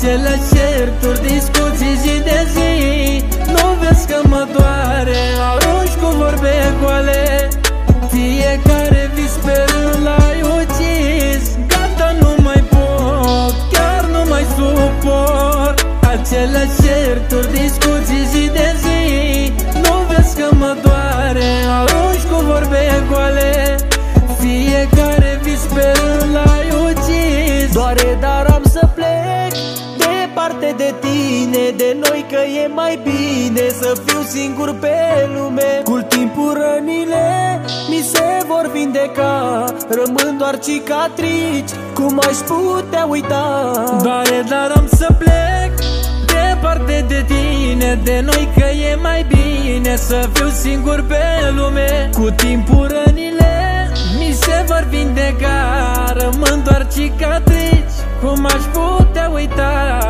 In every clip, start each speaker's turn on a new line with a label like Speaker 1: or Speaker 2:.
Speaker 1: Aceleași certuri, discuții zi de zi. Nu vezi că mă doare, arunci cu vorbe goale. Fiecare vis pe rând l-ai ucis. Gata, nu mai pot, chiar nu mai suport. Aceleași certuri, discuții zi de zi. Nu vezi că mă doare, arunci cu vorbe goale. Fiecare vis pe rând l-ai ucis.
Speaker 2: Doare, dar am să plec departe de tine, de noi, că e mai bine să fiu singur pe lume. Cu timpul rănile mi se vor vindeca, rămân doar cicatrici, cum aș putea uita?
Speaker 1: Doare, dar am să plec departe de tine, de noi, că e mai bine să fiu singur pe lume. Cu timpul rănile mi se vor vindeca, rămân doar cicatrici, cum aș putea uita?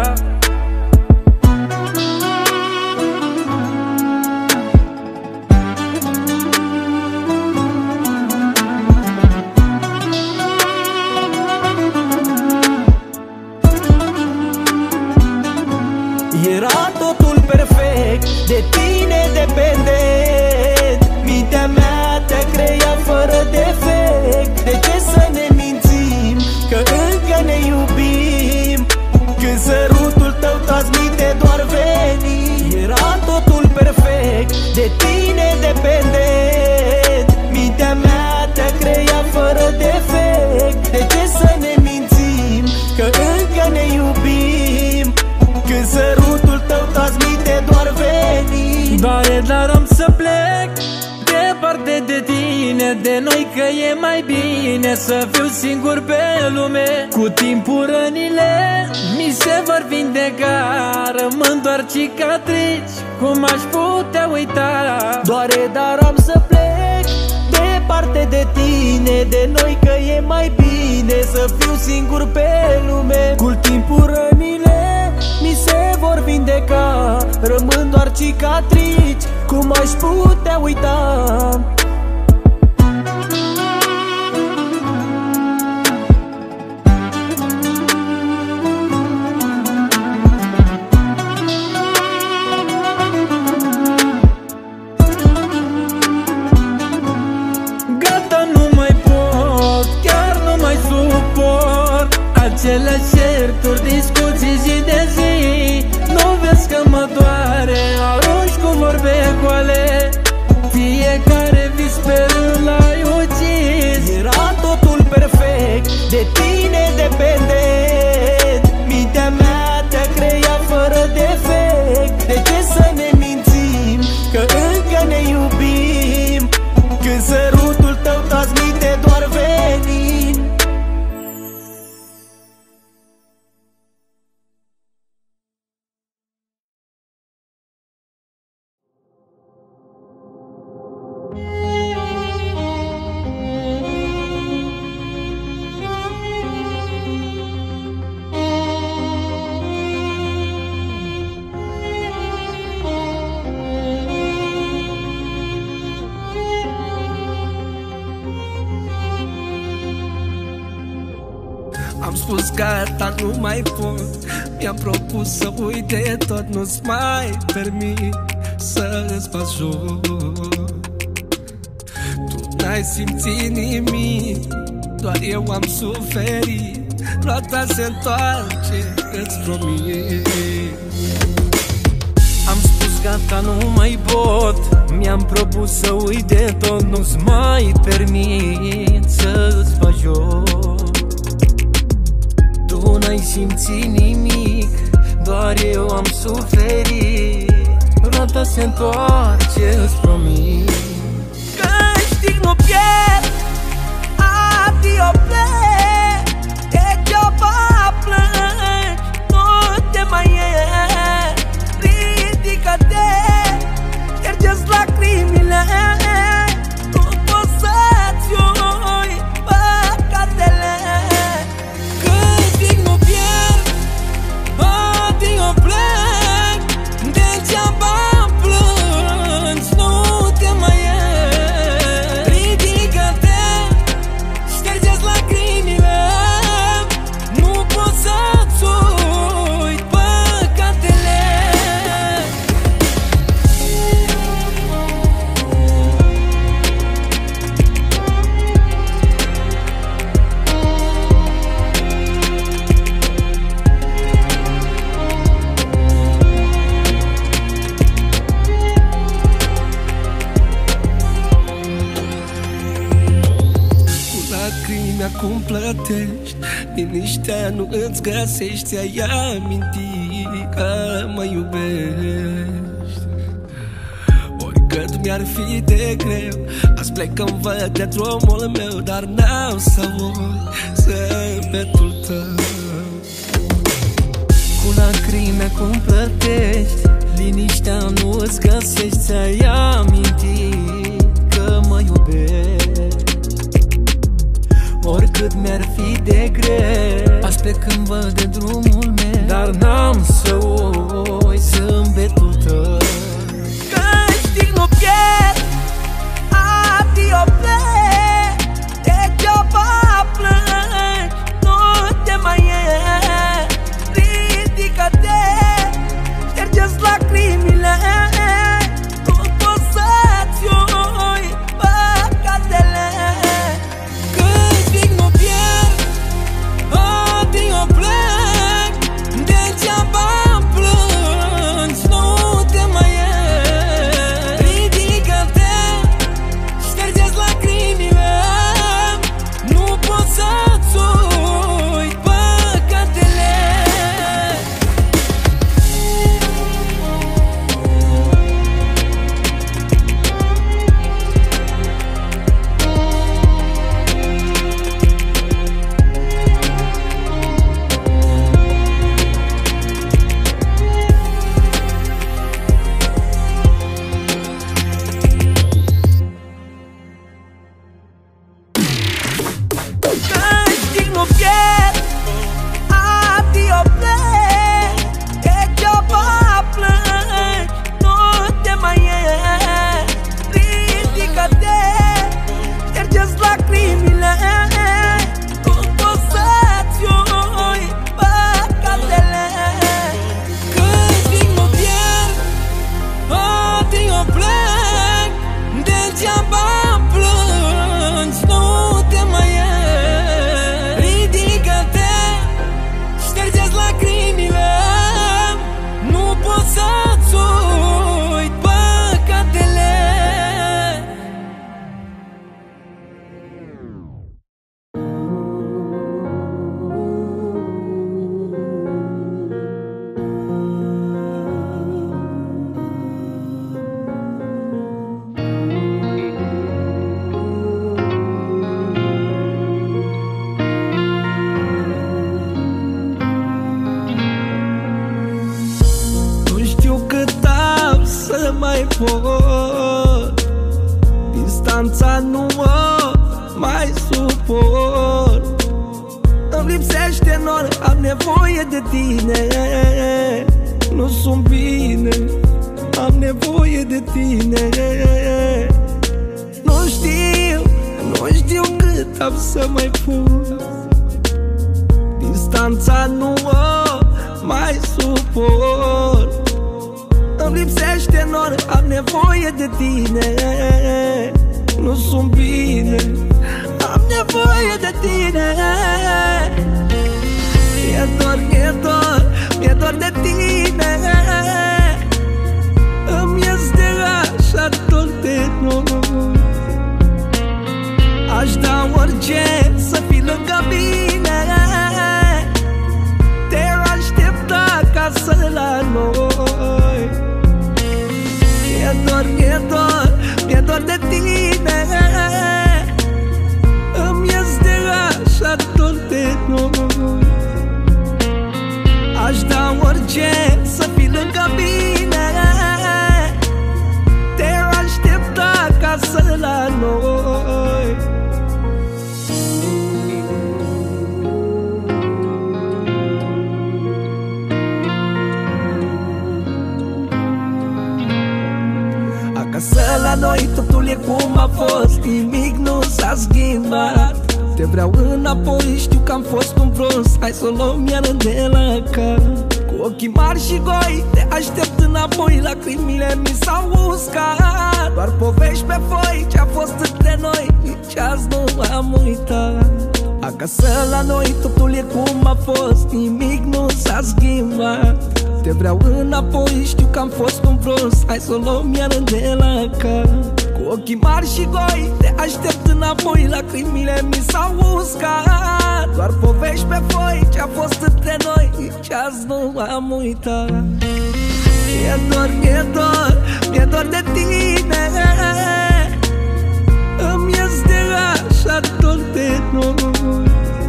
Speaker 2: Era totul perfect, de tine dependent. Mintea mea te-a creat fără defect. De ce să ne mințim că încă ne iubim, când sărutul tău transmite doar veni? Era totul perfect, de tine dependent. Mintea mea te-a creat fără defect. De ce să ne mințim că încă ne iubim, când sărutul tău transmite doar veni?
Speaker 1: Doare, dar am să plec departe de tine, de noi, că e mai bine să fiu singur pe lume. Cu timpul rănile mi se vor vindeca, rămân doar cicatrici, cum aș putea uita?
Speaker 2: Doare, dar am să plec departe de tine, de noi, că e mai bine să fiu singur pe lume. Cu timpul rănile mi se vor vindeca, rămân doar cicatrici, cum aș putea uita?
Speaker 1: Gata, nu mai pot, chiar nu mai suport. Aceleași certuri, discuții zi de zi. Nu vezi că mă doare, arunci cu vorbe goale. Fiecare vis pe rând l-ai ucis.
Speaker 2: Era totul perfect, de tine dependent. Mintea mea te-a creat fără defect. De ce să ne mințim că încă ne iubim, când sărutul tău transmite doar venin?
Speaker 3: Am spus gata, nu mai pot. Mi-am propus să uit de tot, nu-ți mai permit să-ți faci joc. Tu n-ai simțit nimic, doar eu am suferit. Roata se întoarce, îți promit.
Speaker 1: Am spus gata, nu mai pot. Mi-am propus să uit de tot, nu-ți mai permit să-ți faci joc. Tu n-ai simțit nimic, doar eu am suferit. Roata se întoarce, îți promit.
Speaker 3: Câștig nu pierd, adio plec. Degeaba plângi, nu te mai e. Ridică-te, șterge-ți lacrimile. Nu pot să-ți ui păcatele. Câștig nu pierd, adio plec. Degeaba plângi, nu te lacrimi acum plătești. Liniștea nu îți găsești, ai aminti că mă iubești. Oricât mi-ar fi de greu, azi plec când văd de drumul meu, dar n-am să uit zâmbetul tău.
Speaker 1: Cu lacrimi acum plătești, liniștea nu îți găsești, ai aminti că mă iubești. Oricât mi-ar fi de greu, azi plec când văd de drumul meu, dar n-am să uit zâmbetul tău.
Speaker 2: Câștig nu pierd, adio plec, degeaba plângi, nu te mai iert. Ridică-te, șterge-ți lacrimile, nu poți să-ți ui păcatele.
Speaker 1: Câștig nu pierd, adio plec, degeaba plângi, nu te mai iert. Ridică-te, șterge-ți lacrimile, nu poți să-ți ui păcatele.
Speaker 2: Câștig nu pierd, adio plec, degeaba plângi, nu te mai iert. Ridică-te, șterge-ți lacrimile, nu poți să-ți ui păcatele.
Speaker 1: Câștig nu pierd, adio plec, degeaba plângi, nu te mai iert. Ridică-te, șterge-ți lacrimile, nu poți să-ți ui păcatele.
Speaker 3: Nu știu cât am să mai pot, distanța nu mă mai suport. Îmi lipsește nor, am nevoie de tine. Nu sunt bine, am nevoie de tine. Nu știu cât am să mai pot, distanța nu mă mai suport. Îmi lipsește nor, am nevoie de tine. Nu sunt bine, am nevoie de tine. Mi-e dor, mi-e dor de tine. Îmi este așa dor de noi. Aș da orice să fii lângă mine. Te aștepta acasă la noi. Mi-e dor de tine. Îmi este așa dor de noi. Aș da orice să fii lângă mine. Te aștepta acasă la noi. Acasă la noi totul e cum a fost, nimic nu s-a schimbat. Te vreau înapoi, știu că am fost un prost, hai să o luăm iară de la cap. Cu ochii mari și goi, te aștept înapoi, lacrimile mi s-au uscat. Doar povești pe foi, ce-a fost între noi, nici azi nu am uitat. Acasă la noi totul e cum a fost, nimic nu s-a schimbat. Te vreau înapoi, știu că am fost un prost, hai să o luăm iară de la cap. Cu ochii mari și goi, te aștept înapoi, lacrimile mi s-au uscat. Doar povești pe foi ce-a fost între noi și azi nu am uitat. Mi-e dor de tine, îmi este așa dor de noi.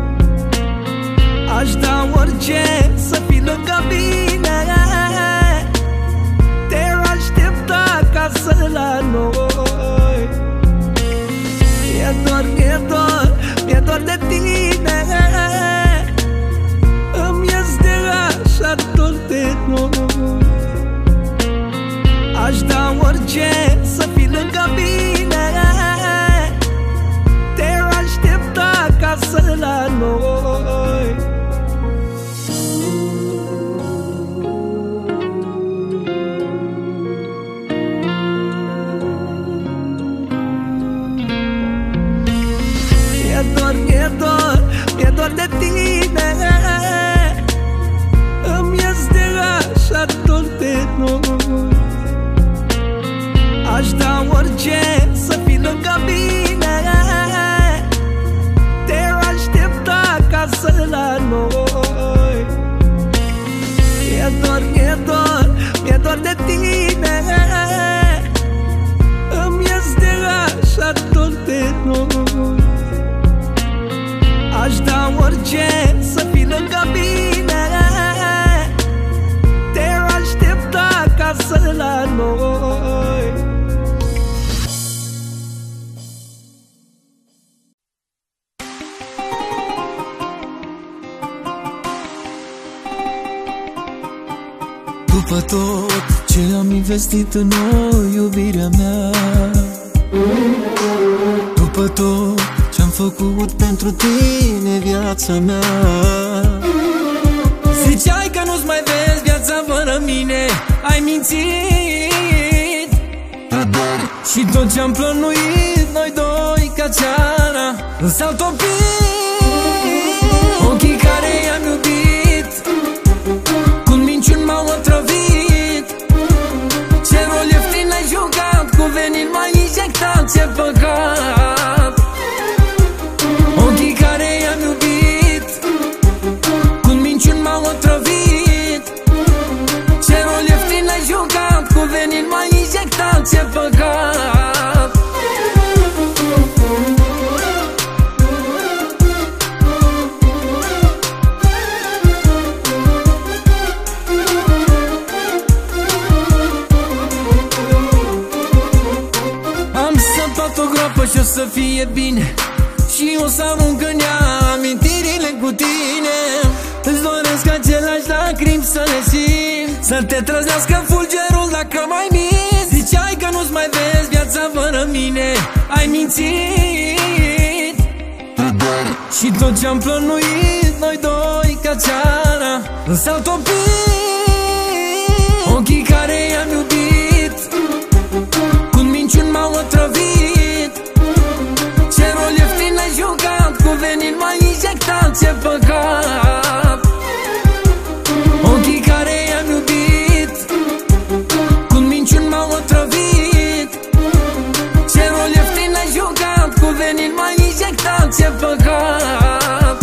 Speaker 3: Aș da orice să fii lângă mine, te-aș aștepta acasă la noi. Mi-e dor de tine, îmi este așa dor de noi. Aș da orice să fii lângă mine, te-aș aștepta acasă la noi. Mi-e dor de tine, îmi este așa dor de noi. Aș da orice să fii lângă mine, te-aș aștepta acasă la noi. Mi-e dor de tine, îmi este așa dor de noi. Aș da orice să fii lângă mine, te-aș aștepta acasă la noi.
Speaker 2: După tot ce am investit în noi, iubirea mea, după tot ce-am făcut pentru tine, viața mea,
Speaker 1: ziceai că nu-ți mai vezi viața fără mine, ai mințit. Și tot ce-am plănuit noi doi ca ceara s-au topit. Ochii care i-am iubit cu minciuni m-au otrăvit. Ce rol ieftin l-ai jucat, cu venin m-ai injectat, ce păcat. Ochii care i-am iubit cu minciuni m-au otrăvit. Ce rol ieftin l-ai jucat, cu venin m-ai injectat, ce păcat. Am săpat o groapă și o să fie bine, și o să arunc în ea amintirile cu tine. Îți doresc aceleași lacrimi să le simt, să te trăznească fulgerul dacă mai minți. Ziceai că nu-ți mai vezi viața fără mine, ai mințit. Și tot ce-am plănuit noi doi ca ceara s-au topit. Ochii care i-am iubit cu minciuni m-au otrăvit. Ce rol ieftin l-ai jucat, cu venin m-ai injectat, ce păcat. Ochii care i-am iubit cu minciuni m-au otrăvit. Ce rol ieftin l-ai jucat, cu venin m-ai injectat, ce păcat.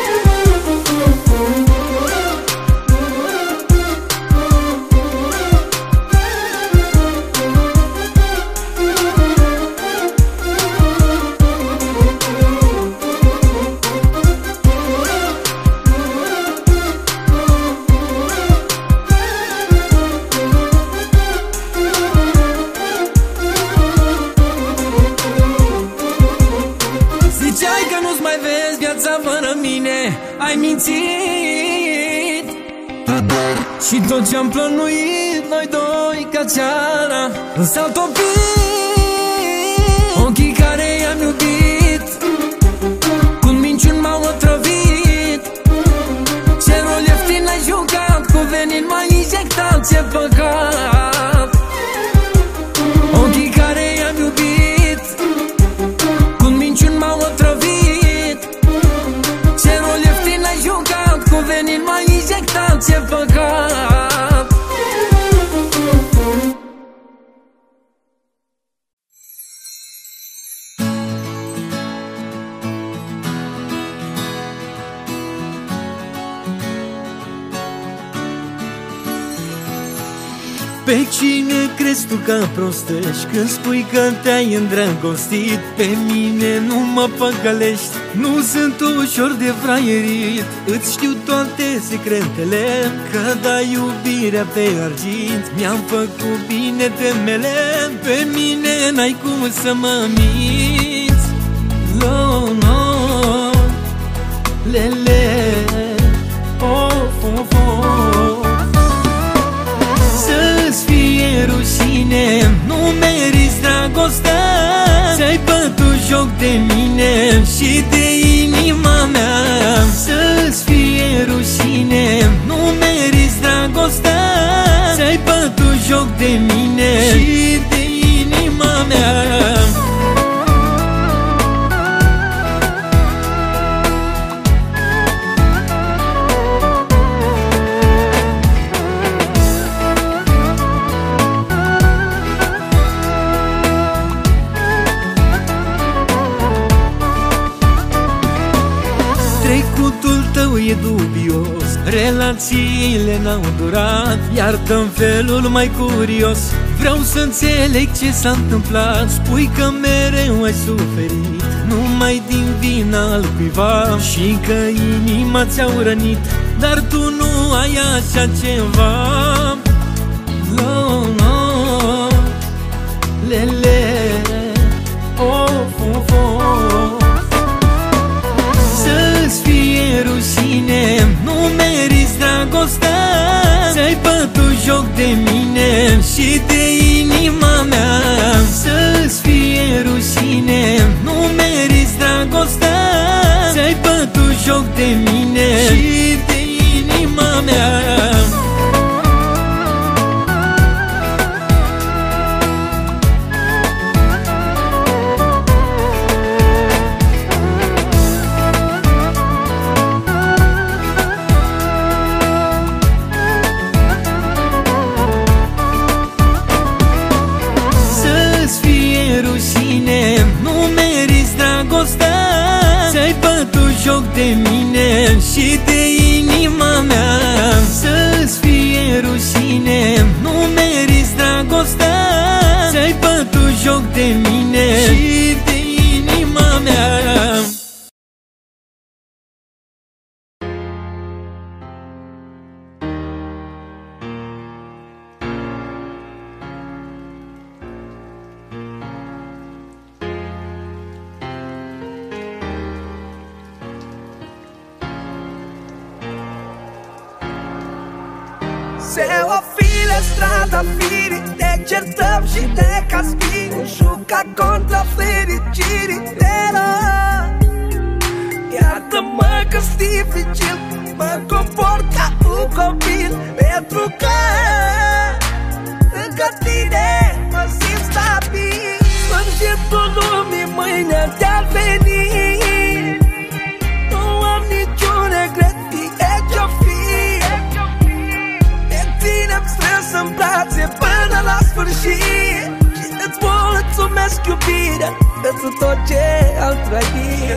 Speaker 1: Ai mințit. Și tot ce-am plănuit noi doi ca ceara s-au topit. Ochii care i-am iubit cu minciuni m-au otrăvit. Ce rol ieftin l-ai jucat, cu venin m-ai injectat, ce păcat. Ochii care i-am iubit cu minciuni m-au otrăvit. Ce rol ieftin l-ai jucat, cu venin m-ai injectat, ce păcat. Pe cine crezi tu că prostești când spui că te-ai îndrăgostit? Pe mine nu mă păcălești, nu sunt ușor de fraierit. Îți știu toate secretele, că dai iubirea pe argint. Mi-am făcut bine temele, pe mine n-ai cum să mă minți. No, no, lele, of, of, of. Să-ți fie rușine, nu meriți dragostea. Ți-ai bătut joc de mine și de inima mea. Să-ți fie rușine, nu meriți dragostea. Ți-ai bătut joc de mine și de inima mea. Trecutul tău e dubios, relațiile n-au durat. Iartă-mi felul mai curios, vreau să înțeleg ce s-a întâmplat. Spui că mereu ai suferit, numai din vina al cuiva, și că inima ți-au rănit, dar tu nu ai așa ceva. No, no, lele, of, of, of. Să-ți fie rușine, nu meriți dragostea. Ți-ai bătut joc de mine și de inima mea. Să-ți fie rușine, nu meriți dragostea. Ți-ai bătut joc de mine și de inima mea. Nu meriți dragostea. Ți-ai bătut joc de mine și de inima mea. Să-ți fie rușine, nu meriți dragostea. Ți-ai bătut joc de mine și de inima mea.
Speaker 3: Se o file strada firii, ne certăm și ne caspim. Juca contra fericirii de rău. Iartă-mă că-s dificil, mă comport ca un copil, pentru că lângă tine mă simt stabil. Sfârșitul lumii mâine te-ar veni. Nu am niciun regret, fie ce-o fi. Ținem strâns în brațe până la sfârșit și îți mulțumesc iubirea pentru tot ce am trăit.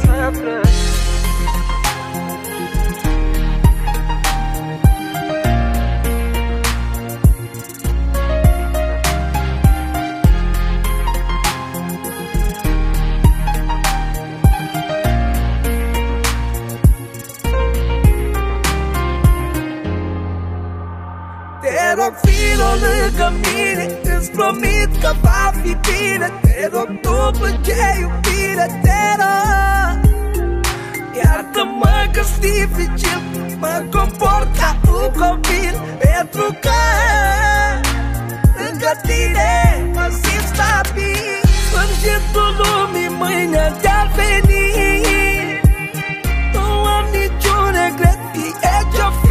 Speaker 3: Te rog, filo lângă mine, îți promit că va fi bine. Te rog, după ce iubire, te rog. Iartă-mă că-s dificil, mă comport ca un copil, pentru că lângă tine mă simt stabil. Sfârșitul lumii mâine te-ar veni. Nu am niciun regret, fie ce-o fi.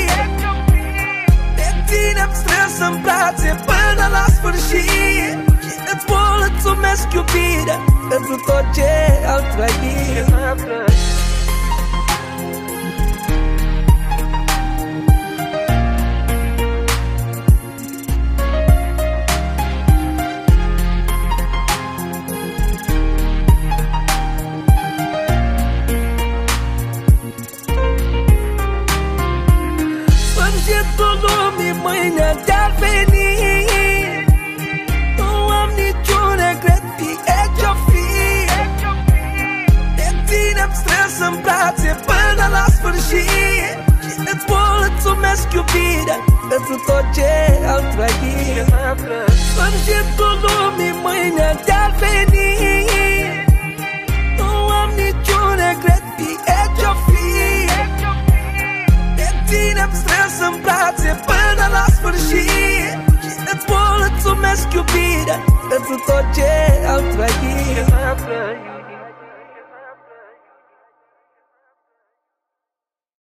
Speaker 3: Ținem strâns în brațe până la sfârșit și îți mulțumesc iubirea pentru tot ce am trăit. Sfârșitul lumii mâine te-ar veni. brațe până la sfârșit. Și îți mulțumesc iubirea pentru tot ce am trăit. Sfârșitul lumii mâine te-a venit. Nu am niciun regret, fie ce-o fi. Te ținem strâns în brațe până la sfârșit. Și îți mulțumesc iubirea pentru tot ce am trăit.